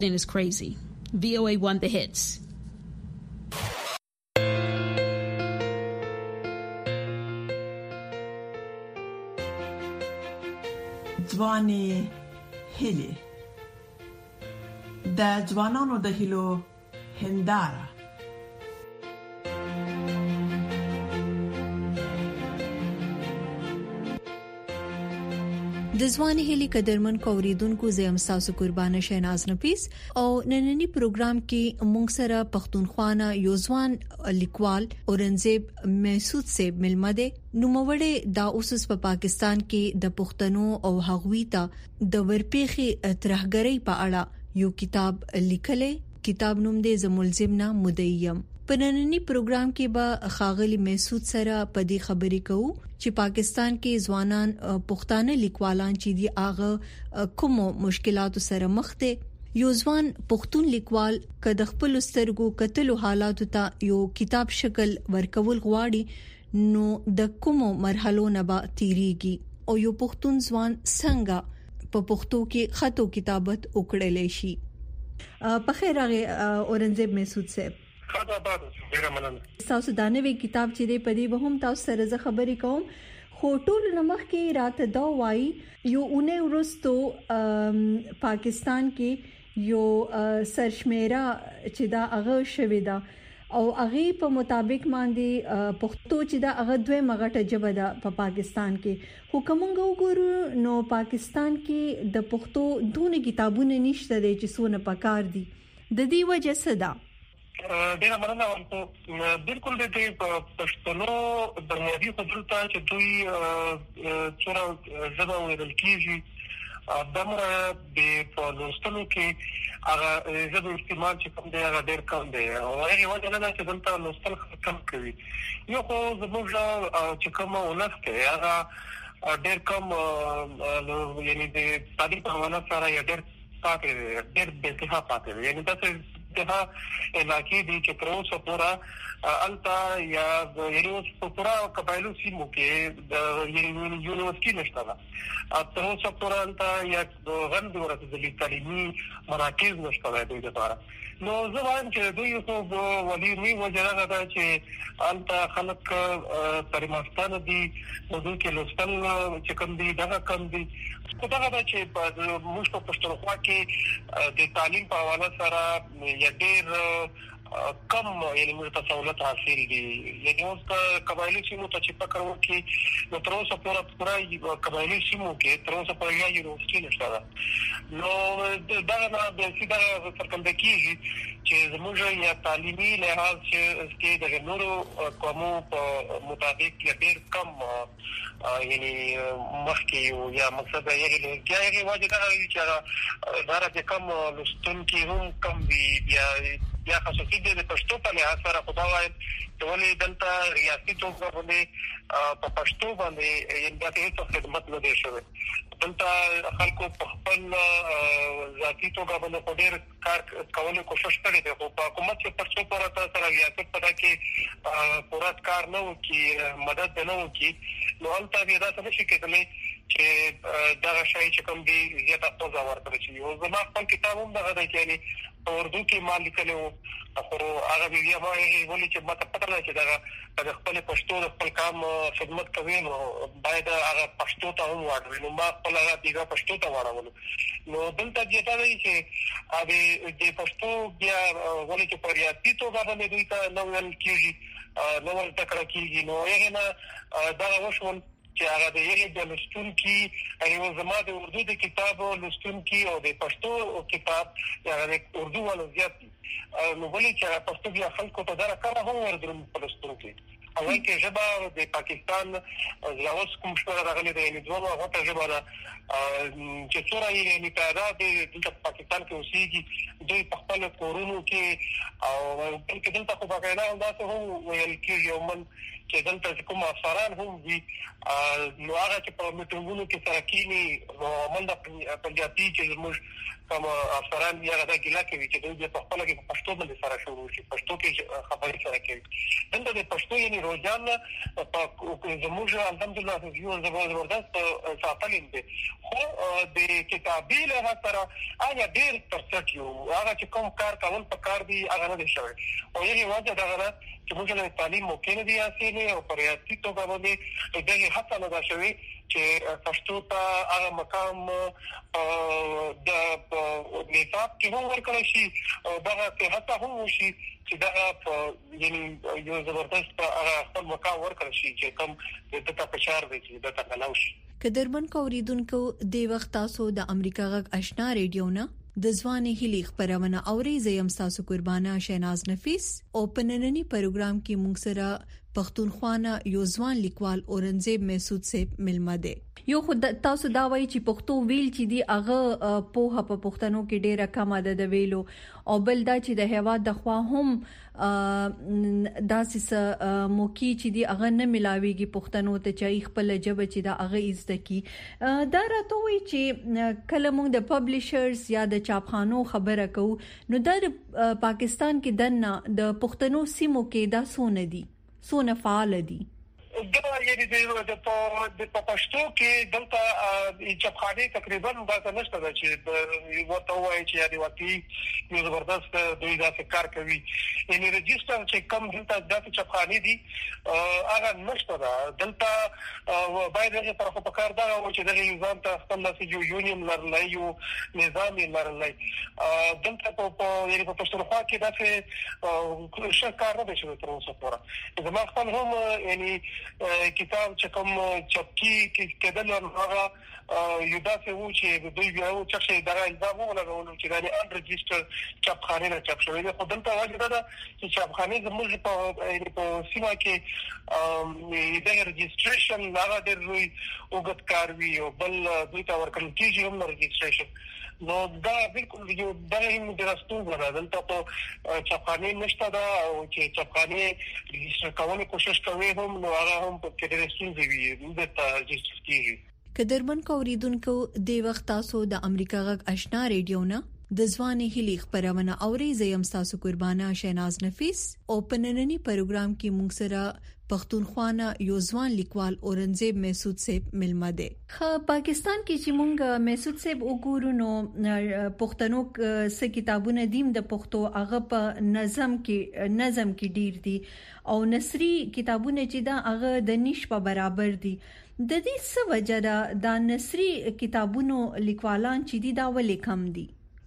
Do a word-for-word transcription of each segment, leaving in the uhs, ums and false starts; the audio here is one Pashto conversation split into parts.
is crazy. V O A one The Hits. ځواني هیلې د ځوانانو د هیلو هنداره. د ځواني هلي قدرمن کوریدونکو زم تاسو قربانه شیناز نفیس او نننی پروګرام کې مونږ سره پښتونخوا یو ځوان لیکوال اورنګزیب محسود صاحب ملمده نوموړی دا اوسس په پا پاکستان کې د پښتنو او هغوی ته د ورپېخي ترهګری په اړه یو کتاب لیکلې. کتاب نوم دی زملزمنا مدیم. په نننی پروګرام کې به خاغلی محسود سره په دې خبرې کوو چې پاکستان کې ځوانان پښتانه لیکوالان چې دی اغه کوم مشکلات سره مخ دي. یو ځوان پښتون لیکوال کله خپل سترګو کتلو حالات ته یو کتاب شکل ورکول غواړي نو د کوم مرحلو نه با تیریږي او یو پښتون ځوان څنګه په پښتو کې خطو کتابت وکړلې شي. په خیر راغی اورنګزیب محسود صاحب. خدا باد ډیر مننه. تاسو دا نوې کتاب چې دی په دې به هم تاسو سره زه خبرې کوم خو ټول نمخ کې راته دا وایي یو اونې ورستو پاکستان کې یو سرشمیرا چې دا هغه شوی دا او هغه په مطابق باندې پښتو چې دا هغه دوه مغټه جبه ده په پاکستان کې خو کومه وګورو نو پاکستان کې د پښتو دونه کتابونه نشته دي چې سونه پکار دي. د دې وجه څه ده؟ ډیر مننه ورته بالکل د دې پښتنو بنیادی خبرو ته چې دوی څوره ژبه ویل کیږي دمره د پولیسونو کې هغه ژبه استعمال چې کوم دی هغه ډیر کم دی او هغه وجه نه چې دلته لوستل کم کوي. یو خو زموږ چې کومه ولسته هغه ډیر کم یعنی د تعلیم په حواله سره ډیر پاتې ډیر د ځها پاتې یعنی تاسو دغه علاقې دي چې تر اوسه پورا التا یا یوه پورا قبایلو سیمو کې د یونیورسيټي نشته ده تر اوسه پورا التا یا غند ورته د تعلیمي مراکز نشته ده د لپاره. نو زه وایم چې دوی خو ولې نه وجره ده چې التا خلک پرمختګ دي نو دوی کې لوستل چې کوم دي دغه کم دي خو دغه چې موږ په پښتونخوا کې د تعلیم په حواله سره یا ډیر کم یعنی موږ ته سہولت حاصل دي یعنی اوس قبایلی سیمو ته چې فکر وکړي نو تر اوسه پورا پورا قبایلی سیمو کې تر اوسه پورا یې یونیورسيټي نشته ده. نو دا نه د سیده څرګنده کیږي چې زموږ یا تعلیمي لحاظ چې د نورو قومو په مطابق ډیر کم یعنی مخکې یا مقصد یې یې واجب ده چې دا د کم لستون کې هم کم وي یا یا خصوصي د پښتو په لحاظ سره خدای ته ولې دلته ریاستي توګه باندې په پښتو باندې یې د هیڅ خدمت نه دی شوی. دلته خلکو په خپل ذاتي توګه باندې ډېر کار کولو کوشش کړی دی خو په حکومت کې پښتو پر تاسو سره ریاست په کې پوره کار نه وکي مدد نه وکي نو البته بیا دا څه شي کېدلی چې دا شای چې کوم دی زیاته توګه ورکړي شي او زما خپل کتاب هم دغه دی چې په اردو کې مال لیکلو خو هغه بیا وایي ولې چې ماته پته نه چې دا د خپل پښتو د خپل کام خدمت کوي نو باید هغه پښتو ته هم واړوي نو ما خپل هغه دیګه پښتو ته واړول نو دلته دې ته دی چې هغه د پښتو بیا ولې چې په ریاستي توګه باندې دوی ته نو ویل کېږي نو ورته کړه کېږي نو یې نه دا وشول چې هغه د یوه د لستون کې ایو زما د اردو د کتاب لستون کې او د پښتو کتاب یا د اردو ول زیات نو ولې چې پښتو بیا خلکو ته دا کار هم وردرم په لستون کې هغه کې ژبه د پاکستان لاوس کوم څه راغلي دی نو دوه هغه ژبه ده چې څوره یې نه پیدا د پاکستان کې اوسېږي دوی په خپل کورونو کې او په دلته خو باقاعده انداسه هم ویل کېږي او من چې دلته کوم افسران هم دي نو هغه چې په میټینګونو کې سره کېني نو موږ د پنجابي چې موږ کوم افسران یا د ګلا کوي چې دوی په خپل کې پښتو باندې سره شروع شي پښتو کې خبرې سره کوي دغه د پښتو یعنی روزانه په زموږ الحمدلله یو زبردست ساتلین دي خو د کتابي له سره آیا ډېر پرسټ یو هغه چې کوم کار کول په کار دی هغه نه شوی او یعنی واځه دغه چې موږ له تعلیم ممکن دي حاصلې او پر یاتي توګه باندې دغه حتی نه شوی چې پښتو ته هغه مقام د نصاب کې هم ورکړل شي او دغه ته حتی هم شي چې دا یعنی یو زبردست هغه خپل مقام ورکړل شي چې کوم د ته پچار دی چې د ته غلاو شي کدرمن کوریدونکو د وخت تاسو د امریکا غږ آشنا ریډیو نه د ځواني هلي خبرونه اوري زیم تاسو قربانه شیناز نفیس او پنننی پروګرام کې موږ سره پښتونخوا یو ځوان لیکوال اورنګزیب مسعود صاحب ملما دي یو خود تاسو دا وایي چې پښتو ویل چې دی هغه په په پښتنو کې ډیره کم ده د ویلو او بل دا چې د هوا د خوا هم داسې موکی چې دی هغه نه ملاويږي پښتنو ته چې خپل جبه چې دا هغه عزت کی دا راته وایي چې کله موږ د پبلشرز یا د چاپخانو خبره کوو نو د پاکستان کې دنه د پښتنو سیمو کې دا سونه دي سونه فعال دي دا یعنی د په پښتو کې دلته چاپخانه تقریبا دا نشته چې ورته وایي چې یعنی واقعي یو زبردست دوی دا کار کوي یعنی رجستر چې کم دلته د چاپخانه دي هغه نشته دلته باید هغه طرف په کار دا و چې د نظام ته خپل یو یونیم لرلای یو نظام لرلای دلته په یعنی په پښتونخوا کې دا څه شکار نه شي تر اوسه پورې زما خپل هم یعنی کتاب چې کوم چپکی کې کېدل هغه یو داسې و چې دوی بیا و چې دا الزام ولګول چې دا ان ريجستر چاپخانه نه چاپ شوی دی خو دلته واجب ده چې چاپخانه زموږ په په سیمه کې د ريجستریشن هغه د روي وګت کاروي او بل دوی ته ورکړل کیږي هم ريجستریشن نو دا بالکل یو دغه درستو غواړي دلته په چاپخانه نشته دا او چې چاپخانه ريجستر کولو کوشش کوي هم نو هغه هم په کې درستو دی د ريجستر کیږي کدرمن کوریدونکو د وخت تاسو د امریکا غږ آشنا ریډیو نه د ځواني هلي خبرونه اوري زیم تاسو قربانه شیناز نفیس او پنننی پروګرام کې موږ سره پښتونخوا یو ځوان لیکوال اورنګزیب مسعود صاحب ملما دي خو پاکستان کې چې موږ مسعود صاحب وګورو نو پښتنو څخه کتابونه دیم د پښتو هغه په نظم کې نظم کې ډیر دي او نثري کتابونه چې دا هغه د نش په برابر دي د دې څه وجه ده د نثري کتابونو لیکوالان چې دي دا ولې کم دي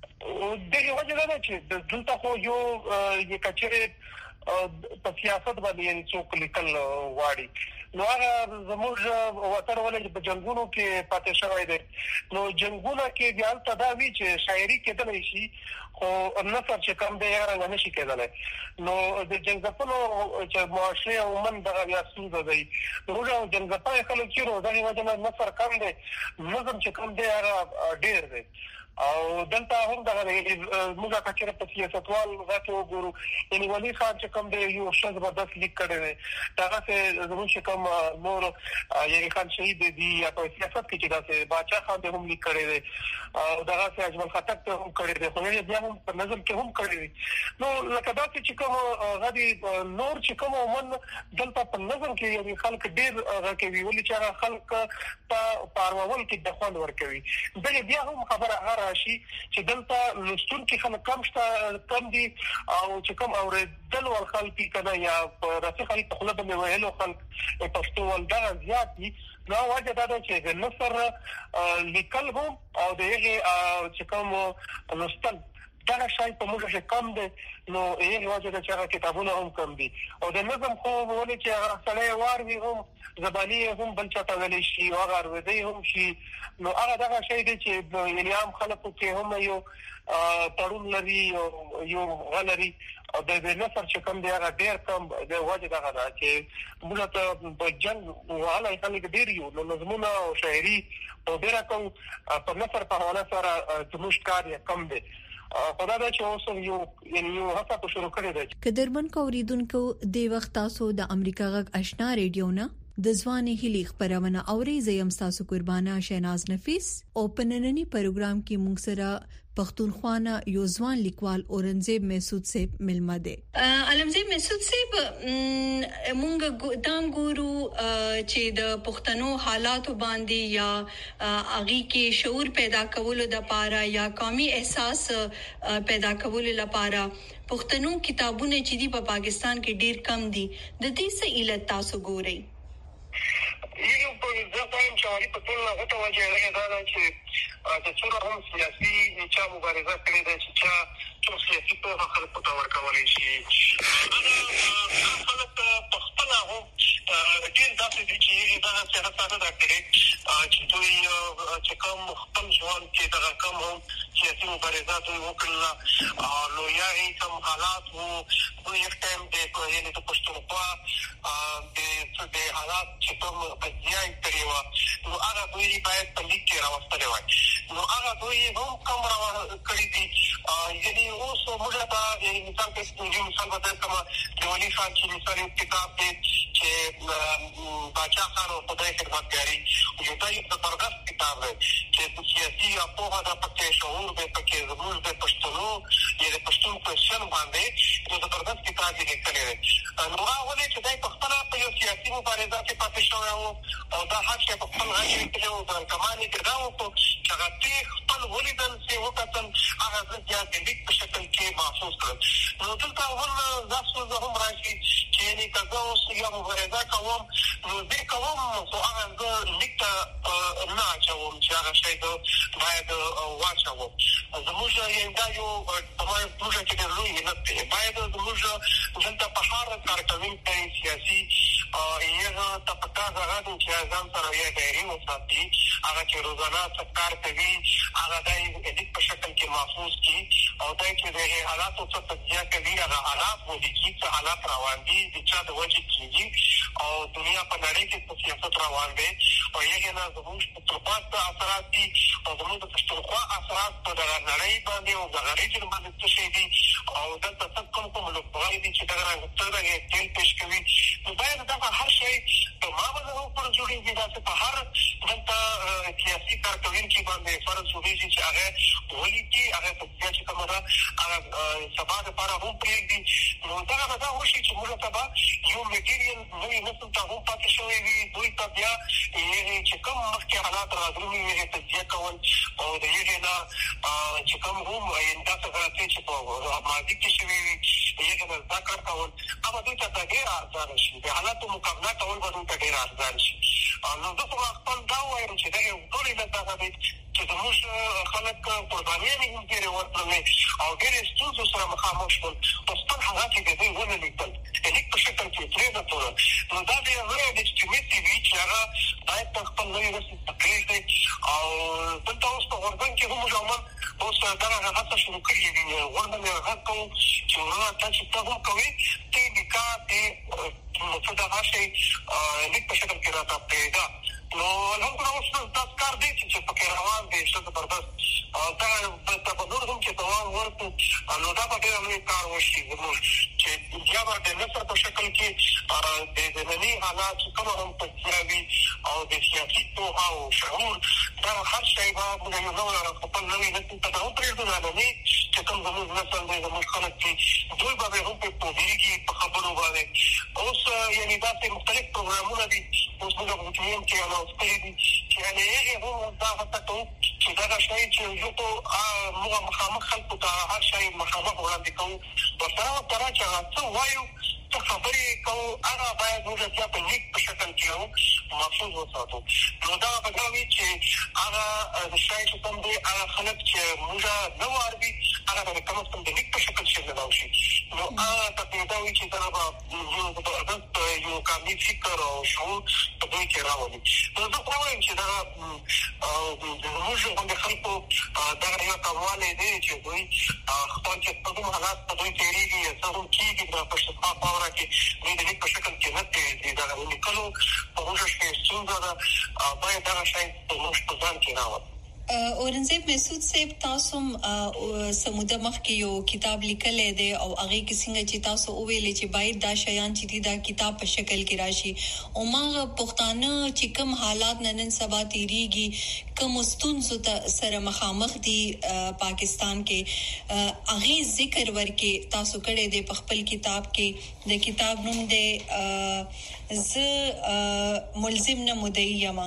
دغه وجه ده چې دلته خو یو یو کچره په سیاست باندې څوک لیکل واړي نو هغه زموږ وطن ولې په جنگونو کې پاتې شوی دی نو جنگونو کې بیا تدا وی چې شاعري کېدل شي خو نثر چې کوم دی هغه نه شي کېدل نو د جنگپونو چې معاشره عموما دغه بیا څنګه دی نو جنگپای خلک چې نو دغه وجه نثر کم دی نظم چې کوم دی هغه ډیر دی او دلته هم دغه موږ کچره په سیاستوال غاټو وګورو یعنی ولی خان چې کوم دی یو شذ زبردست لیک کړی دی هغه څه زموږ کوم نور یعنی خان شهید دی یا په سیاست کې چې دا باچا خان هم لیک کړی دی او دغه څه اجمل خټک ته هم کړی دی خو بیا هم په نظم کې هم کړی دی نو لکه دا چې کوم غدي نور چې کوم ومن دلته په نظم کې یعنی خلک ډیر راکوي ولی چې خلک په پارول کې د خوند ورکوي دغه بیا هم خبره راشي چې دلته لستون کې خلک کم شته کم دي او چې کوم اوریدل ول خلک کنا یا راځي خلک په خپل باندې ویلو خلک پښتو ول دا زیات دي نو واجب ده چې د نثر لیکل هم او دغه چې کوم لستل دا شای په موږ کې کم دي نو یې واجب ده چې کتابونه هم کم دي او د نظم خو ولې چې سړی واروي هم زبانی هم بل چاته ویل شي او هغه ورودي هم شي نو هغه دغه شی دی چې یعنی عام خلکو کې هم یو تړون لري یو غلري او د نثر چې کوم دی هغه ډیر کم د وجه دغه ده چې موږ ته په جنگ وهله خلک ډیر یو نو نظمونه او شاعري او ډیر کوم په نثر په حواله سره زموږ کار یې کم دی خدای دا چې اوس یو یعنی یو هڅه په شروع کړې ده کدرمن کوریدونکو د وخت تاسو د امریکا غږ آشنا ریډیو نه د ځواني هلي خبرونه اوري زیم تاسو قربانه شیناز نفیس او پنننی پروګرام کې موږ سره پښتونخوا یو ځوان لیکوال اورنګزیب مسعود صاحب ملما دي. علمزیب مسعود صاحب موږ دام ګورو چې د پښتنو حالات باندې یا اغي کې شعور پیدا کولو د لپاره یا قومي احساس پیدا کولو لپاره پښتنو کتابونه چې دی په پاکستان کې ډیر کم دي. د دې څه علت تاسو ګورئ؟ یو په ځکه چې په ټول هغه ته وجه دا چې د څورو هم سیاسي چا مبارزه کړې ده چې چا څو سیاسي په خلکو ته ورکولای شي. هغه خلک په خپل هغه ډیر داسې دي چې دا څه راځي دا کړي چې دوی چې کوم خپل ژوند کې دا کوم هم سیاسي مبارزه دوی وکړه نو یا هیڅ کوم حالات وو دوی یو ټایم د یعنی د پښتونخوا د د حالات چې کوم ځای کړی و نو هغه دوی باید په لیک کې راوستل وای. نو هغه دوی هم کوم را کړی دي یعنی اوس موږ ته یعنی مثال په ستونزې مثال په کومه د ولي خان چې مثال کتاب دی چې باچا خان او خدای خدمتګاری یو ځای په پرګست کتاب دی چې سیاسي او په هغه پکې شعور به پکې زموږ د پښتنو یعنی پښتون په شن باندې د پرګست کتاب دی کړی نو هغه ولې چې دای په خپل په یو سیاسي مبارزه کې پاتې شوی او دا هر څه په خپل غږ کې له د کمانې کړهو چې هغه خپل ولیدل چې وکړل هغه ځکه چې د په شکل کې محسوس کړ. نو دلته ول تاسو زه هم راشي چې نه تاسو یو مبارزه کوم نو دې کوم خو هغه لیکه نه چوم چې هغه شی باید واچوم. زموږ یو دا یو تمام پروژه کې د لوی نه دی باید زموږ دلته په هر کار کوي سیاسي یو تپکا زغادو چې ځان سره یې ډایري وساتي هغه چې روزانه کار کوي هغه د دې په شکل کې محفوظ کی او دا چې د حالاتو څخه تجزیه کوي هغه حالات ولې چې حالات روان دي د چا د وجه کېږي او دنیا په نړۍ کې په سیاست روان دي او یې نه زموږ په ترپات اثرات دي او زموږ د پښتونخوا اثرات په دغه نړۍ باندې او دغه ریجن باندې څه شي دي او د تاسو کوم کوم لوبغاړي دي چې دغه راځي تل پېښ کوي نو باید دا هر شی په ما باندې پر جوړیږي دا چې په هر دلته سیاسي کارکوونکي باندې فرض جوړیږي چې هغه ولي چې هغه په سیاسي کومه هغه سبا د لپاره هم پرېږدي نو دا دا وشي چې موږ سبا یو میټیریل نوې نسل ته هم پاتې شوی وي دوی ته بیا چې کوم مخکې حالات راغلي وي تجزیه کول او د یوې نه چې کوم هم دا څه راځي چې په ماضي کې شوي وي یې نه دا کار کول هغه دوی ته ډېر ارزانه شي د حالاتو مقابله کول به دوی ته ډېر ارزانه شي. نو زه خو خپل دا وایم چې دا یو ټول علت دغه دی چې زموږ خلک قربانیانې هم ډېرې ورکړلې او ډېرې ستونزو سره مخامخ شول په خپل حالات کې د دوی ونه لیکل د لیک په شکل کې پرېږدل نو دا ډېر لویه لیجټیمیسي وي چې هغه باید په خپل نوي رسم ته پرېږدي او دلته اوس په غورځنګ کې هم عموما اوس دغه هڅه شروع کړې دي غورځنګ یې غږ کوو چې وروڼه تاسو ته هم کوئ ته نکاح ته څه دغه شی لیک په شکل کې راته پرېږده نو الحمدلله اوس داس کار دی چې پکې روان دی ښه زبردست او دا په نور هم چې دوام ورکړو نو دا به ډېر لوی کار وشي زموږ چې بیا به د نثر په شکل کې د ننني حالات چې کومه هم تجزیه وي او د سیاسي پوهه او شعور دا هر شی به موږ یو نوی خپل نوي نسل ته هم پرېږدو ننني چې کوم زموږ نسل دی زموږ خلک دي دوی به هم پرې پوهېږي په خبرو باندې اوس یعنې داسې مختلف پروګرامونه دي اوس موږ په ټیم کې اناونس کړي دي چې یعنې هغې هم دا هڅه کوو چې دغه شی چې یو ته موږ مخامخ خلکو ته هر شی مخامخ وړاندې کوو ورسره ورسره چې هغه څه وایو څه خبرې کوو هغه باید موږ بیا په لیک په شکل کې هم محفوظ وساتو. نو دا به دا وي چې هغه شی چې کوم دی هغه خلک چې موږ نه واردي هغه به کم از کم د لیک په شکل کې ملاو شي نو هغه ته دا وي چې دا به یو زبردست یو کامل فکر او شعور په دوی کې راولي. نو زه خو وایم چې دا زموږ غوندې خلکو دغه یو کموالی دی چې دوی خپل چې په کوم حالات په دوی تېرېږي څه هم کېږي د پښتونخوا په واوره کې دوی د لیک په شکل کې نه پرېږدي دغه لیکلو په موږ شپې ستونزه ده باید دغه شی زموږ په ځان کې راولي. اورنګزیب مسعود صاحب تاسو سموده مخ کې یو کتاب لیکلې دی او هغه کې څنګه چې تاسو ویلې چې باید دا شیان چې دا کتاب په شکل کې راشي او ما پښتانه چې کوم حالات نن سبا تیریږي کوم ستونزو سره مخامخ دي پاکستان کې هغه ذکر ورکې تاسو کړه دی په خپل کتاب کې د کتاب نوم دی ز ملزم نه مدعي یما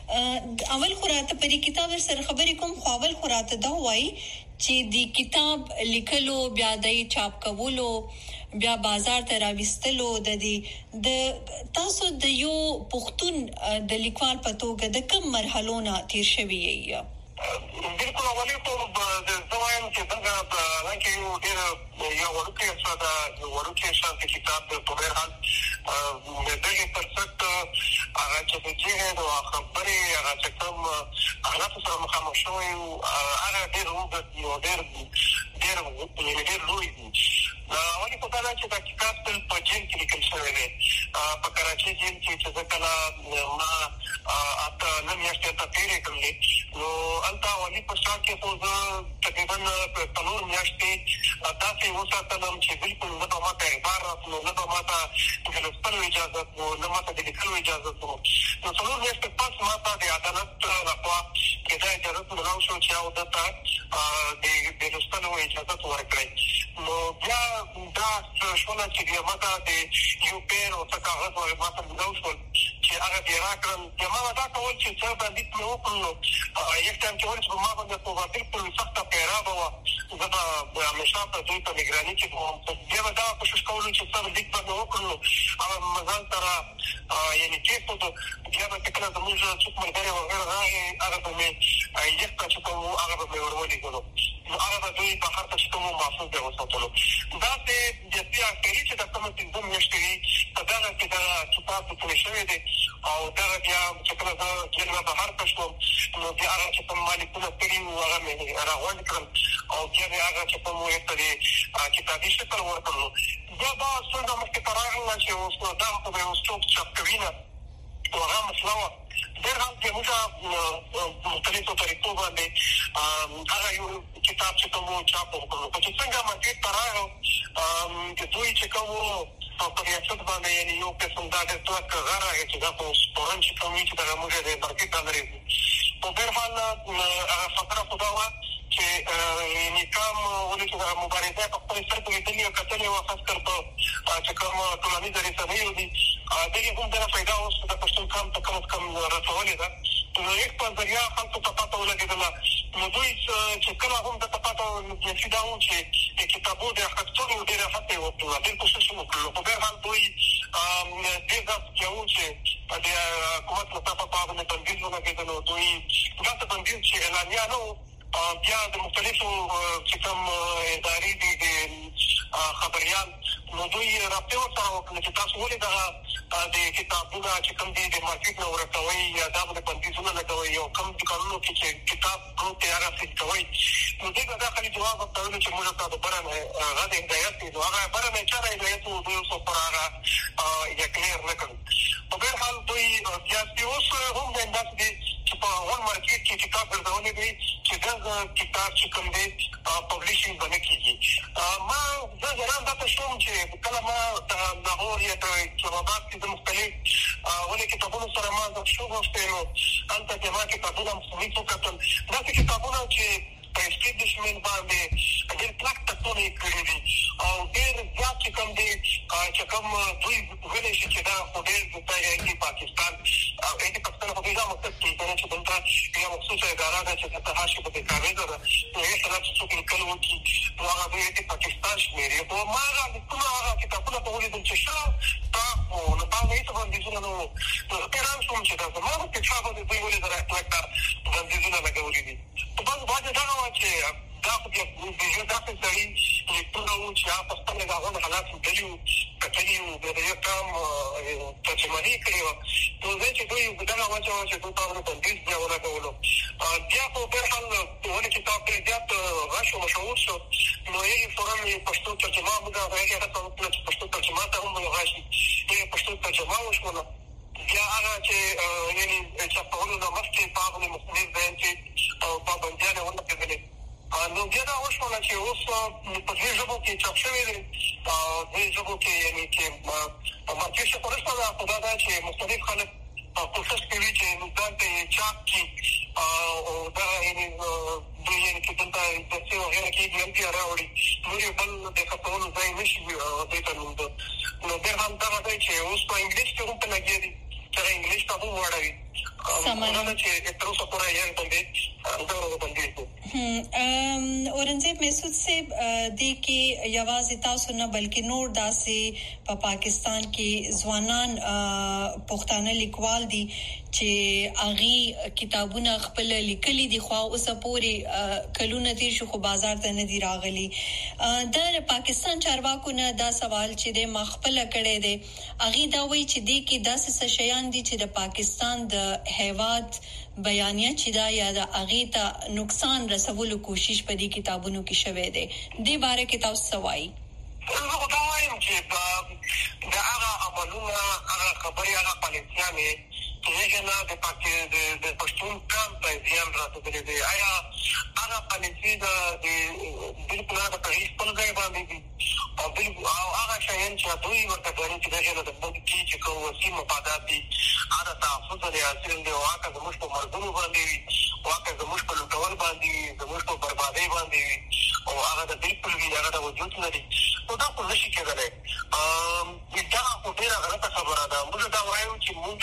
اول خراته په کتاب سره خبرې کوم خو اول خراته دا وایي چې د کتاب لیکلو بیا د چاپ کولو بیا بازار ته راوستلو د دې د تاسو د یو پښتون د لیکوال په توګه د کوم مرحلو نه تیر شوی یې بالکل اولي ته د زوایم چې څنګه لکه یو ډیر یو ورکه څه دا ورکه شانت کتاب په هر حال د دې پرڅت هغه چې چې نو خبرې هغه چې کوم حالات سره مخامخ شوی هغه ډیر وګت یو ډیر ډیر ډیر لوی دا ولې په کله چې دا کتاب په جین کې لیکل شوی دی په کراچي جین کې چې ځکه ما اته نن یې ته تیرې کړلې نو البته ولې په شاک کې خو تقریبا په نور میاشتې تاسو وساتلم چې بالکل نه به ماته عبارت نو نه به ماته د لوستلو اجازه نو نه ماته د لیکلو اجازه نو نو څلور میاشتې پس ماته د عدالت لخوا کې دا اجازه ملو شو چې او دته د د لوستلو اجازه ورکړي نو بیا دا شونه چې ماته د یو پیر او څه کاغذ ورې ماته ملو شو چې هغه دی راکړم چې ما دا کول چې څه باندې نو وکړو یو ټیم چې ورته ما باندې په بالکل سخته پیرا بوا زه به همیشه په دې په نگراني کې کوم بیا دا کوشش کوم چې څه لیک باندې وکړو هغه مزال تر یعنی چې په بیا به کله د موږ څوک مرګره وغیرہ راغی هغه به مې یو څه کوم هغه به ورولې کوم نو هغه به دوی په هر څه کوم محفوظ دی وساتلو دا چې د بیا کلی چې د کوم څه د مشتري په دا کې دا کتاب په شوی دی او دا بیا چې کله دا جنبه به هر څه نو بیا هغه چې په مالکونه پری هغه مې راغونډ کړم او بیا هغه چې په مو یې ته کتابي شکل ورکړو بیا دا څنګه مخکې تراغله چې اوس دا په یو څوک چاپ کوي نه هغه مسله ډېر هم چې موږ مختلفو طریقو باندې هغه یو کتاب چې کوم چاپ وکړو په څنګه مکه تراغو د دوی چې کوم په ریاست باندې یعنی یو قسم دا د توګه غره چې دا په سپورن چې کوم چې دا موږ د مارکیټ باندې په هر حال هغه فقره خداوا چې نکام ولې چې مبارزه په خپل سر کې دنیا کتلې او خاص کر په چې کوم ټولنیز رسنۍ دي دغه هم د فائدہ اوس د پښتون کام ته کوم کم رسولې ده نو یک په ځای خلکو ته پاتې ولګېدل نو دوی چې کله هم د پاتې چې دا و چې کتابو د حقیقتونو ډېر هڅه وکړه د کوشش وکړو په هر حال دوی دغه یو چې د حکومت مطابق په باندې بندیز ولګېدل دوی دا څه بندیز چې اعلانیا نو بیا د مختلفو چې کوم ادارې دي د خبريال نو دوی راپور سره وکړي چې تاسو ولې دا د کتابونو چې کوم دي د مارکیټ نو ورکوي یا دا د بندیزونو لګوي او کوم قانونو کې چې کتاب نو تیار کوي نو دغه دا خالي جواب ورکول چې موږ تاسو برنه غاډه هدایت نو هغه برنه چې هدایت نو دوی څو پراره یا کلیر نکړي په هر حال دوی بیا اوس هم د اندازې چې په ون مارکیټ کې کتاب ورته دی چې دا کتاب چې کوم دی پبلیشینګ باندې کیږي ما زه ځان دا ته شوم چې کله ما د لاهور یا د جوابات د مختلف ولې کتابونو سره ما د شو غوښتنو انت چې ما کتابونه مصنف وکړل دا کتابونه چې په اسټیبلیشمنت باندې ډېر پلاک تاسو نه کړی دي او ډېر ځات چې کوم دي چې کوم دوی ویلې چې دا په ډېر ځای کې پاکستان او دې پاکستان په دې ځای کې چې دلته یو مخصوصه اداره ده چې د تاسو په کاري ده نو یې سره چې څوک کلو کې نو هغه دې پاکستان شمیرې په ما هغه ټول هغه کتابونه په ولې چې شاو تاسو نو باندې څه باندې څه نو نو پیران کوم چې دا ما په څه باندې دوی ولې درته باندې څه لګولې دي په باندې دا چې دا خو د یو داسې ځای لیکونو چې په خپل دغه حالات دلیو کتلیو د یو کام ترجمه کړی و نو زه چې دوی دغه واچو چې دوی په بندیز دی ورکولو بیا په هر حال ولې چې تاسو پرې ځات غاښو مشهور شو نو یې فورم پښتو ترجمه موږ هغه ته په پښتو ترجمه ته هم غاښي یې پښتو ترجمه وشوله بیا هغه چې یعنی چې په ولونو د مخکې پاغلي مختلف ځای چې پابندیانه ورکړي نو بیا دا وشول چې اوس په دې ژبو کې چاپ شوی دی دې ژبو کې یعنی چې مارکیټ څخه ورسره په دا چې مختلف خلک کوشش کوي چې دا ته چاپ کی او دا یعنی د یعنی چې دلته د څه وغیرہ کې د ام پی ار راوړي نو بل د خپلو ځای نشي د ته نو به هم دا دی چې اوس په انګلیش کې هم په لګیږي چې انګلیش ته هم وړاوي سمونه چې تر اوسه پورې یې باندې دا باندې ام اورنګزیب مسعود صاحب د کې یوازې تاسو نه بلکې نور داسې په پاکستان کې ځوانان پښتانه لیکوال دي چې اغي کتابونه خپل لیکلي دي خو اوسه پورې کلونه تیر شو خو بازار ته نه دی راغلي د پاکستان چارواکو نه دا سوال چې د مخبل کړي دي اغي دا وایي چې د کې داسې شیان دي چې د پاکستان د هیواد بیانیه چې دا یا د اغي ته نقصان رسولو کوشش په دې کتابونو کې شوه دی د باره کې تاسو سوای زه دا وایم چې دا هغه عملونه هغه خبري هغه پالیسیانه چې نه د پاکستان د پښتون کام په ځان راځي دی آیا هغه پالیسی د بالکل هغه په هیڅ په ځای باندې دي او بالکل هغه شاین چې دوی ورته غواړي چې دغه د بوتي چې کوم وسیله مفادات دي هغه تاسو ته حاصل دی او هغه زموږ په مرګونو باندې وي او هغه زموږ په لوټول باندې زموږ په بربادي باندې وي او هغه د بالکل وی هغه د وجود لري نو دا څه شي کېدلی ا دا په ډیره غلطه خبره ده موږ دا وایو چې موږ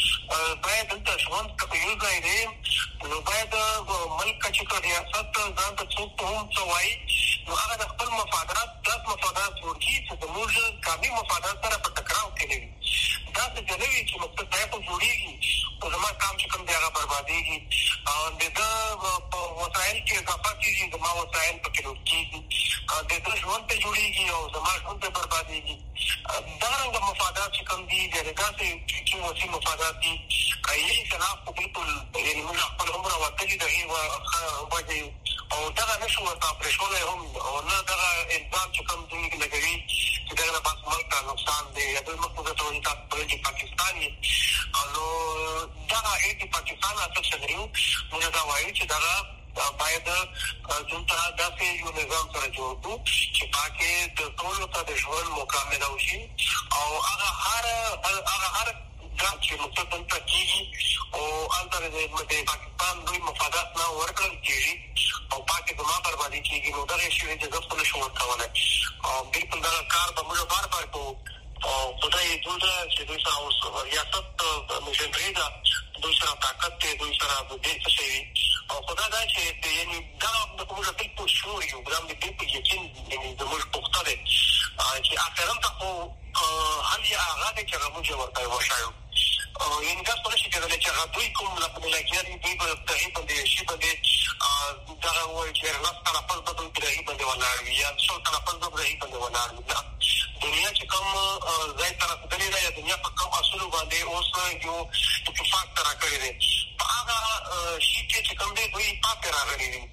باید د ژوند په یو ځای دی نو باید ملک چې په ریاست ځان ته څوک هم څوای نو هغه د خپل مفادات د مفادات ورکی چې د موږ کامي مفادات سره په ټکراو کې نه وي دا څه جوړوي چې مقصد ځای په جوړیږي او زموږ کام چې کوم دی هغه برباديږي او د وسایل کې اضافه کیږي د ما وسایل په کې ورکیږي د ژوند ته جوړیږي او زموږ ژوند ته برباديږي دا رنګ مفادات چې کوم دي د داسې چې وسیله مفادات دي یې خلاف بالکل یعنی موږ خپل عمر وکړي د هیوا وجه او دا نشو ورته پرېښولای هم او نه دا الزام چې کوم دی لګوي چې دا نه پاس ملک ته نقصان دی یا د مخکې ټول تاسو په پاکستاني نو دا هغه پاکستان اصل شګریو موږ دا وایو چې دا باید دلته داسې یو نظام سره جوړ کړو چې پاکه د ټول ته د ژوند مکمل وشي او هغه هر هغه هر دا چې مستقل تکیږي او انتر د پاکستان دوی مفادات نه ورکړل کیږي او پاکه د ما بربادي کیږي نو دا شی چې د خپل شو ورکوله او بالکل دا کار به موږ بار بار کوو او خدای دې دا چې دوی سره اوس ریاست مشرعي دا دوی سره طاقت ته دوی سره د دې څه او خدای دا چې یعنی دا د کومه په شور یو ګرام د دې په یقین یعنی د موږ پخته ده چې اخرام ته خو هل یا هغه چې موږ ورته وشایو او یعنی تاسو څه شي کېدل چې هغه دوی کوم لا په لګیاري دوی په تقریبا د شي باندې دا وایي چې راځه نه پس د دوی په باندې ولاړ یا څو ته پس د دوی باندې ولاړ دنیا چې کوم ځای طرف درې راځي دنیا په کوم اصول باندې اوس یو اتفاق تر کړی دی هغه شي چې کوم دی دوی پاک راغلي دي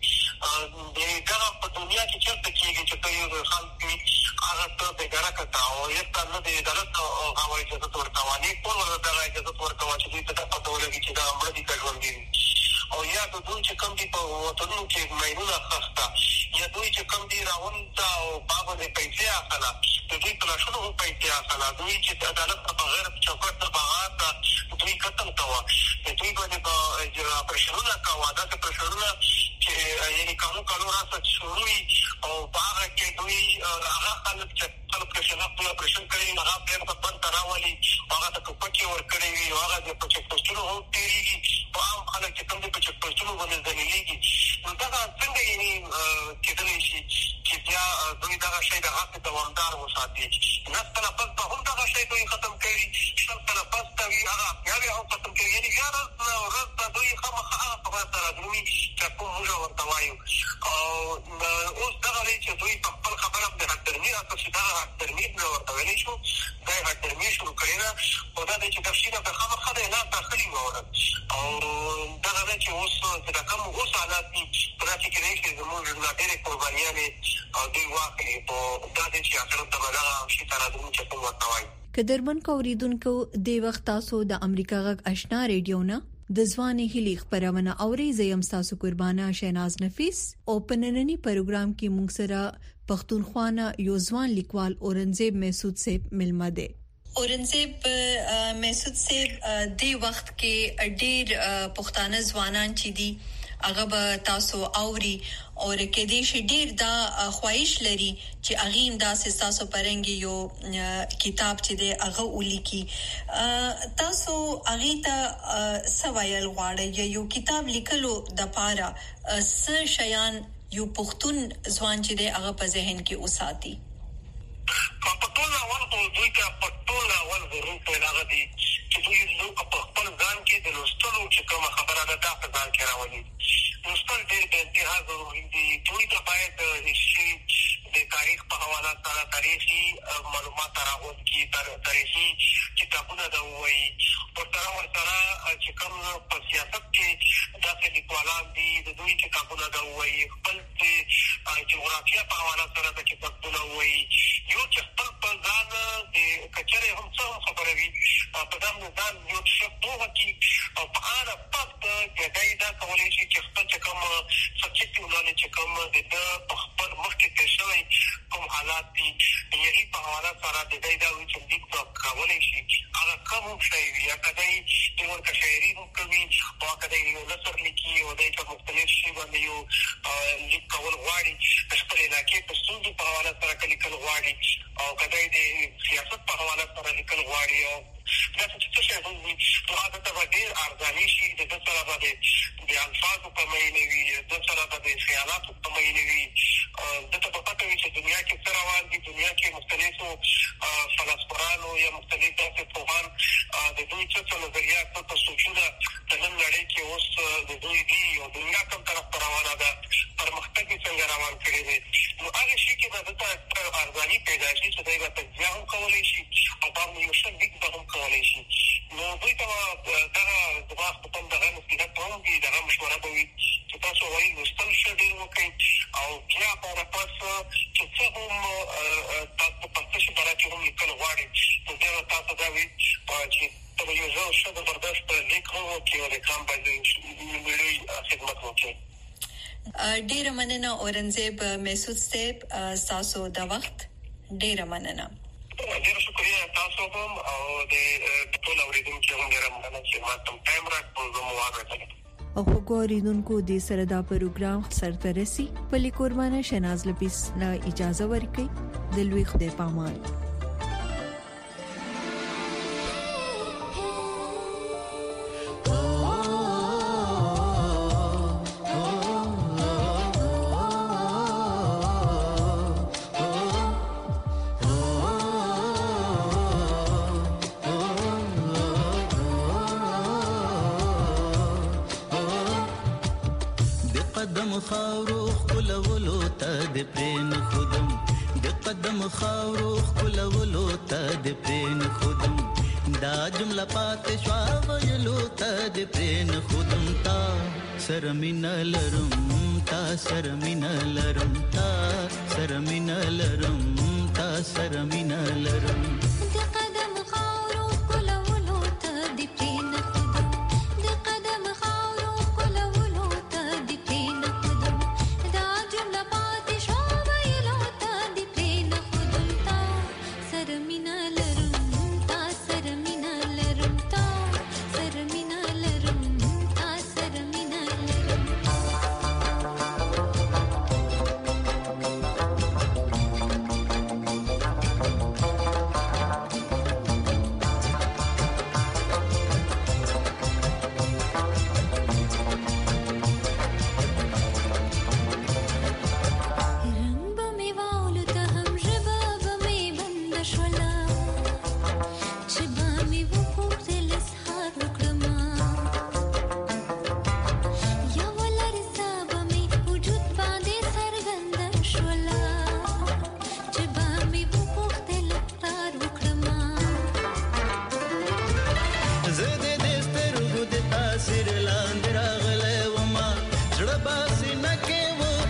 دا په دنیا کې چرته کېږي چې په یو خلک هغه ته د ګرځا کاو یو څه د درته هغه چې د ورکواني په ور دغه چې د ورکواني چې دوی ته په ډول کې چې دا امر دي کوي او یا د دوی چې کوم دي په وطنونو کې مېنونه خسته یا دوی چې کوم دي راون تا او بابا دې پیسې اخلا د دوی په لاشونو هم پیسې اخلا دوی چې د عدالت په غیر چوکاټ ته باغات دوی قتل کاوه دوی باندې په پرشرونه کاوه دا چې پرشرونه چې یعنی کوم کارو راځي شروعي او باغ کې دوی هغه خلک چې خلک چې شناخت یا پرشن کوي هغه په پن تراولي هغه ته پکې ور کړی وي هغه د پچ پچونو هو تیریږي په عام خلک چې کوم د پچ پچونو باندې ځنیږي نو دا څنګه یعنی کېدلی شي چې بیا دوی دا شی د حق دوامدار وساتي نه تلفظ به هم دا شی دوی ختم کوي شل تلفظ کوي هغه بیا هم ختم کوي یعنی بیا ورځ دوی خامخا په سره دوی چې کوم موږ ورته وایو او اوس دا لري چې دوی په خپل خبره د حقدرمي اساس دا حقدرمي نه ورته ویلي شو دا حقدرمي شروع کړی نه او دا چې تفصیل په خامخا نه داخلي وره او دا لري چې اوس د کوم اوس حالات دي پراتې کې چې زموږ د ډېرې قربانیانې او دوی واقعي په دا چې اخر ته بلغه شي تر دې چې کوم ورته وایي کدرمن کوریدونکو د وخت تاسو د امریکا غږ آشنا ریډیو نه د ځواني هلي خبرونه اوري زیم تاسو قربانه شیناز نفیس او پنننی پروګرام کې موږ سره پښتونخوا یو ځوان لیکوال اورنګزیب مسعود صاحب ملما دي. اورنګزیب مسعود صاحب د وخت کې ډېر پښتانه ځوانان چې دي هغه به تاسو اوري او کې دې شي ډېر دا خواهش لري چې اغیم دا تاسو پرنګي یو کتاب چې دی هغه ولیکي. تاسو اغه ته سوایل غواړي یو کتاب لیکلو د پاره څه شیان یو پښتون ځوان چې دی هغه په ذهن کې اوساتي. په ټول اول په دوی ته په ټول اول ضرورت پیدا غدي چې دوی نو په خپل ځان کې د لوستلو چې کوم خبره ده تاسو ځان کې راوړي. لوستل دې د انتها ضروري دي. دوی ته باید هیڅ د تاریخ په حواله سره تاریخي معلومات راغون کی تاریخي کتابونه دا وایي او سره ورسره چې کوم په سیاست کې داسې لیکوالان دي د دوی کتابونه دا وایي خپل جغرافیه په حواله سره د کتابونه وایي یو چې خپل په ځان د کچره هم څه خبره وي په دام ځان یو څه په کې او په اړه پات د دای دا کولای شي چې خپل کوم سبجیکټ ولانه چې کوم د خپل مخکې تشوي کوم حالات دي یهي په حواله سره د دای دا وي چې د کولای شي هغه کوم شی وي کدی د ورته شاعري کوي او کدی یو نثر لیکي او د مختلف شی باندې یو لیک کول غواړي خپل علاقې په ستونزو په حواله سره لیکل غواړي او کدی د سیاست په حواله سره لیکل غواړي او دا څه څه شی وي نو هغه ته ډېر ارزاني شي د سره باندې د الفاظو په معنی وي د سره باندې خیالات په معنی وي د ته په پته وي چې دنیا کې څه روان دي دنیا کې مختلفو فلسفیانو یا مختلف داسې پوهان د دوی څه نظریات څه سوچونه د نن نړۍ کې اوس د دوی دي او دنیا کوم طرف ته روانه ده پرمختګ څنګه روان کړی دی نو هغه شي کې د ته ارزاني پیدا شي چې دوی به تجزیه هم کولی شي او باندې یو څه لیک به هم کولی شي نو دوی ته دغه دماغ په کوم دغه نصیحت هم دي دغه مشوره به وي چې تاسو وایي لوستل ښه ډېر وکړئ او بیا په راپاس چې څه هم تاسو په څه شي باندې چې هم لیکل غواړي نو بیا تاسو دا وي چې ته یو ځل ښه زبردست لیک هم وکړئ او د کام باندې لوی خدمت وکړئ. ډیره مننه اورنګزیب مسعود صاحب تاسو د وخت ډیره مننه. ډیره شکریہ تاسو هم او د ټول اوریدونکو هم ډیره مننه چې ماته ټایم راکړو زموږ واغې او وګورئدونکو د سره دا پروګرام سرته رسي په لیکورمانه شیناز لپیس نه اجازه ورکړي د لوی خدای پامان. خاورو خلولو ته د پرین خودم د قدم خاورو خلولو ته د پرین خودم دا جمله پات شوا ویلو ته د پرین خودم تا سرمن لرم تا سرمن لرم تا سرمن لرم تا سرمن لرم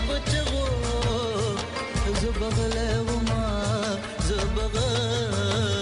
زبغله وما زبغله